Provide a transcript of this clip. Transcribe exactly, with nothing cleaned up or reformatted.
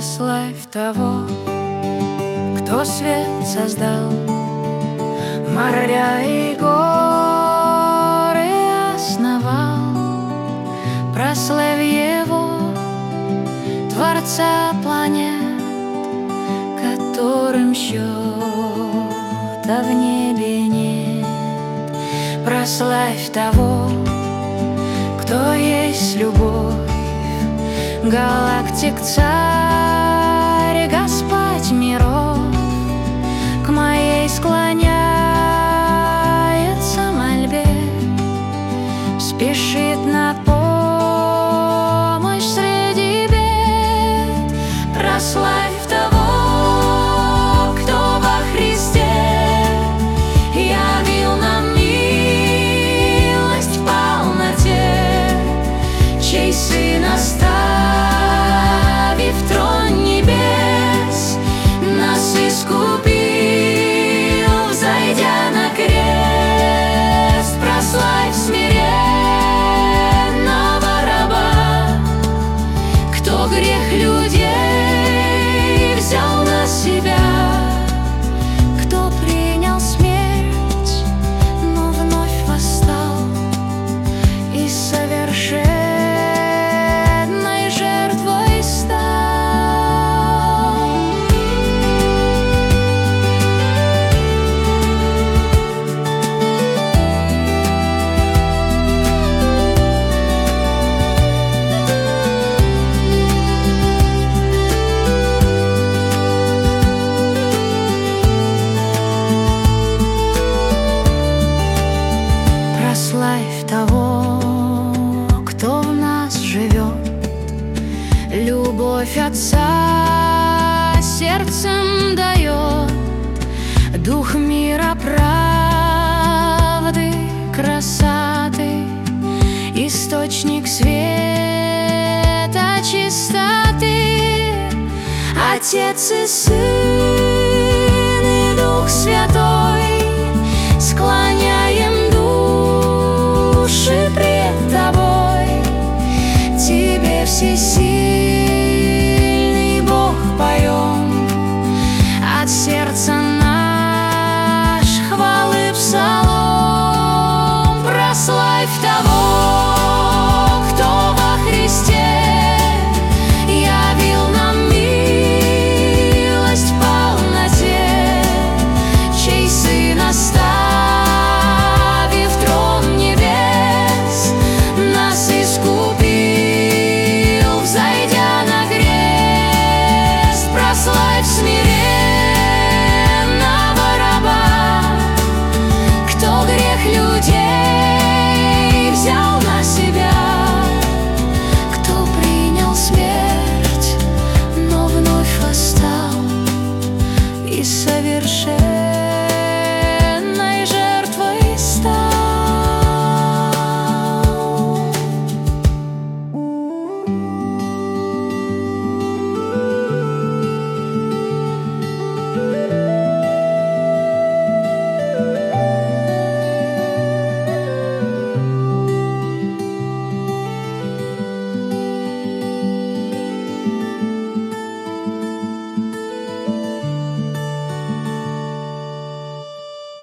Прославь того, кто свет создал, моря и горы основал. Прославь Его, Творца планет, которым счета в небе нет. Прославь того, кто есть любовь, галактик царь, Господь миров. К моей склоняется мольбе, спешит на помощь среди бед. Прославь того, кто во Христе явил нам милость в полноте, чей Сын оставил в трон небес, нас искупил, взойдя на крест. Прославь смиренного раба, кто грех людей взял на себя, кто принял смерть, но вновь восстал и совершенной жертвой стал. Прославь того, кто в нас живет, любовь Отца сердцем дает, дух мира, правды, красоты, источник света, чистоты. Отец и Сын и Дух Святой, склоняем души пред Тобой. Тебе, всесильный Бог, поем от сердца наш хвалы псалом. Прославь того,